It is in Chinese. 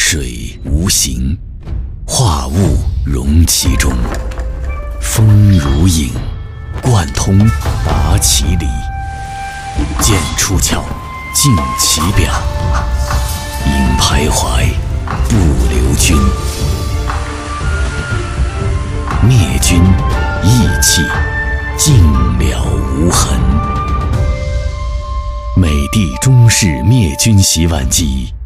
水无形，化物融其中。风如影，贯通达其理。剑出鞘，尽其表。影徘徊，不留军。灭军义气，尽了无痕。美帝中式灭军洗碗机。